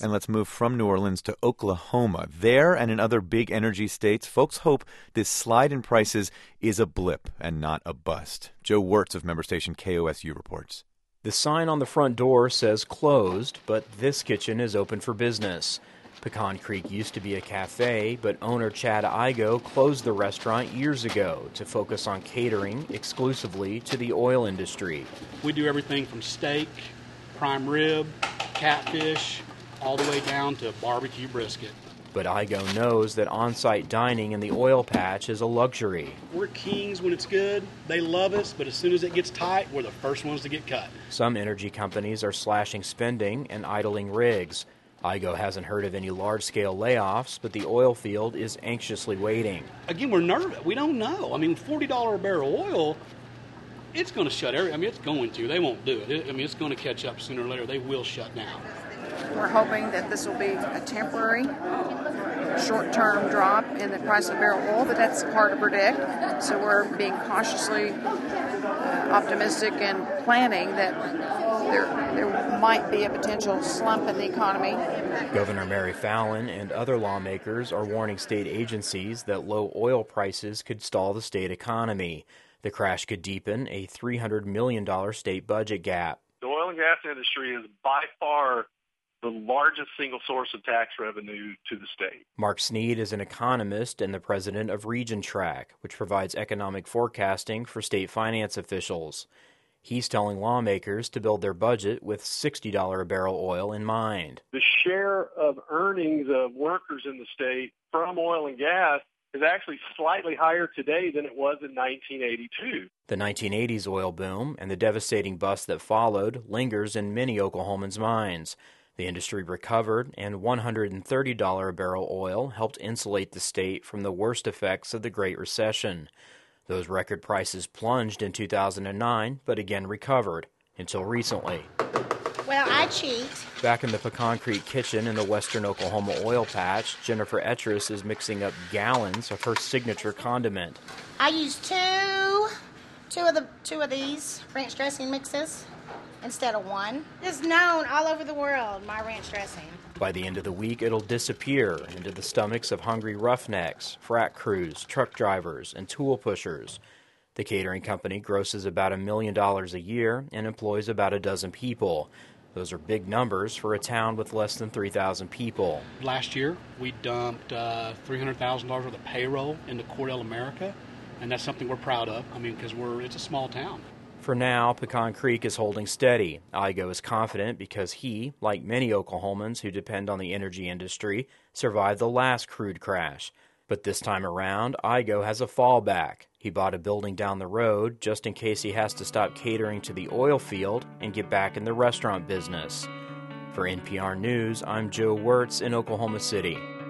And let's move from New Orleans to Oklahoma. There and in other big energy states, folks hope this slide in prices is a blip and not a bust. Joe Wirtz of member station KOSU reports. The sign on the front door says closed, but this kitchen is open for business. Pecan Creek used to be a cafe, but owner Chad Igo closed the restaurant years ago to focus on catering exclusively to the oil industry. We do everything from steak, prime rib, catfish, all the way down to barbecue brisket. But Igo knows that on-site dining in the oil patch is a luxury. We're kings when it's good. They love us, but as soon as it gets tight, we're the first ones to get cut. Some energy companies are slashing spending and idling rigs. Igo hasn't heard of any large-scale layoffs, but the oil field is anxiously waiting. Again, we're nervous. We don't know. I mean, $40 a barrel oil, it's going to shut it's going to. They won't do it. It's going to catch up sooner or later. They will shut down. We're hoping that this will be a temporary, short-term drop in the price of barrel oil, but that's hard to predict. So we're being cautiously optimistic and planning that there might be a potential slump in the economy. Governor Mary Fallin and other lawmakers are warning state agencies that low oil prices could stall the state economy. The crash could deepen a $300 million state budget gap. The oil and gas industry is by far the largest single source of tax revenue to the state. Mark Sneed is an economist and the president of RegionTrack, which provides economic forecasting for state finance officials. He's telling lawmakers to build their budget with $60 a barrel oil in mind. The share of earnings of workers in the state from oil and gas is actually slightly higher today than it was in 1982. The 1980s oil boom and the devastating bust that followed lingers in many Oklahomans' minds. The industry recovered, and $130 a barrel oil helped insulate the state from the worst effects of the Great Recession. Those record prices plunged in 2009, but again recovered, until recently. Well, I cheat. Back in the Pecan Creek kitchen in the western Oklahoma oil patch, Jennifer Etris is mixing up gallons of her signature condiment. I use two of these ranch dressing mixes instead of one. It's known all over the world, my ranch dressing. By the end of the week, it'll disappear into the stomachs of hungry roughnecks, frac crews, truck drivers, and tool pushers. The catering company grosses about $1 million a year and employs about a dozen people. Those are big numbers for a town with less than 3,000 people. Last year, we dumped $300,000 worth of payroll into Cordell America, and that's something we're proud of. Because it's a small town. For now, Pecan Creek is holding steady. Igo is confident because he, like many Oklahomans who depend on the energy industry, survived the last crude crash. But this time around, Igo has a fallback. He bought a building down the road just in case he has to stop catering to the oil field and get back in the restaurant business. For NPR News, I'm Joe Wirtz in Oklahoma City.